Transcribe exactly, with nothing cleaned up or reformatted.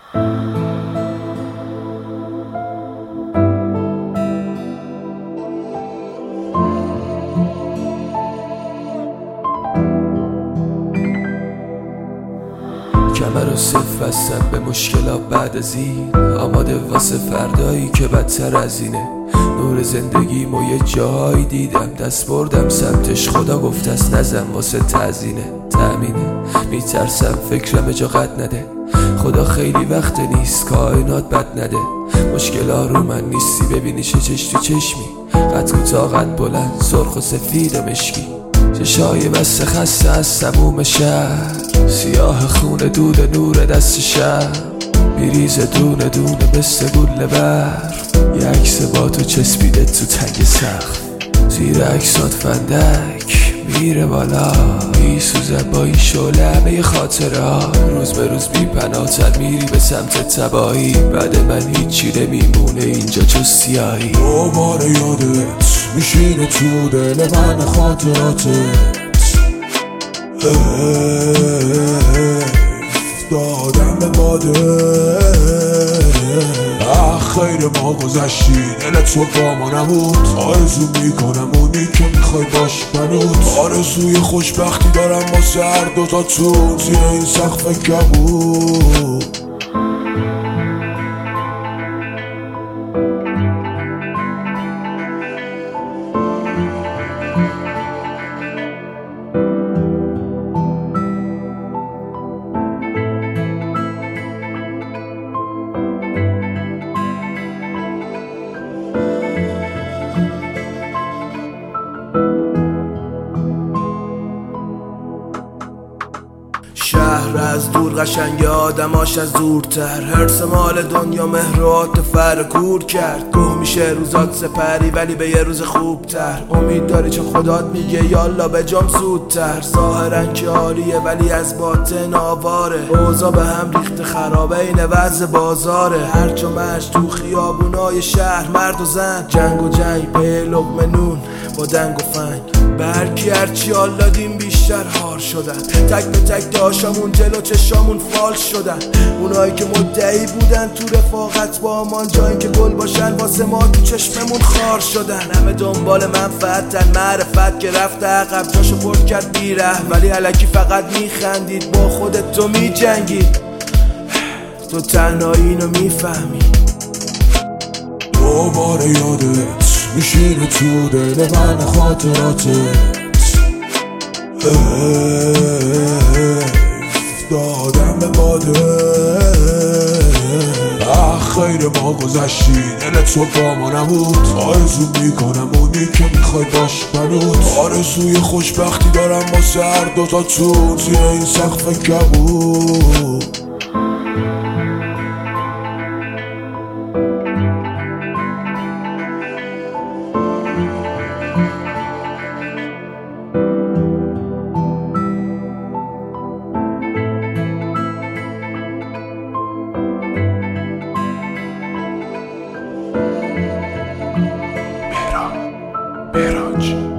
کمر و صف بستم به مشکلات بعد از این، آماده واسه فردایی که بدتر از اینه. نور زندگیمو یه جایی دیدم، دست بردم سمتش، خدا گفت است نزن واسه تزینه تأمینه. میترسم فکرم جا قد نده، خدا خیلی وقت نیست کائنات بد نده. مشکلا رو من نیستی ببینی چه چش تو چشمی، قد کوتاه قد بلند سرخ و سفید و مشکی. چشای بسته خسته از سموم شهر، سیاه خونه دود نور دست شب، میریزه دونه دونه مثل گل برف. یه عکس با تو چسبیده تو تنگ سقف، زیر عکسات فندک میره بالا، میسوزه با این شعله همه خاطره ها. روز به روز بی پناه‌تر میری به سمت تباهی، بعد من هیچی نمیمونه اینجا جز سیاهی. دوباره یادت میشینه تو دل من خاطراتت، دادم به باده. خیر ما گذشتی دل تو با ما نبود، آرزو میکنم اونی که میخوای باش بنود. آرزوی خوشبختی دارم واسه هر دوتا تو زیر این سقف کبود. شهر از دور قشنگ آدماش از دورتر، هرس مال دنیا مهر و عاطفه کور کرد. گوه میشه روزات سپری ولی به یه روز خوبتر، امید داری چون خدات میگه یالا به جام زودتر. ظاهرا که عالیه ولی از باطن آواره، اوضاع به هم ریخته خرابه این وضع بازاره. هرچه مش تو خیابونای شهر مرد و زن، جنگ و جنگ به لقمه نون با دنگ و فنگ. برکی هرچی حال دادیم بیشتر هار شدن، تک به تک داشامون جلو چشامون فال شدن. اونایی که مدعی بودن تو رفاقت با امان، جایی که گل باشن واسه ما تو چشممون خار شدن. همه دنبال منفعتن، معرفت که رفته عقب جاشو پر کرد بیره، ولی الکی فقط میخندید با خودت تو میجنگید. تو تنهایی اینو میفهمی. دوباره یادت میشینه تو دل من خاطراتت، دادم به باده. خیر ما گذشتی دل تو با ما نبود، آرزو میکنم اونی که میخوای باش بنود. آرزوی خوشبختی دارم واسه هر دوتا تو زیر این سقف کبود. Behraj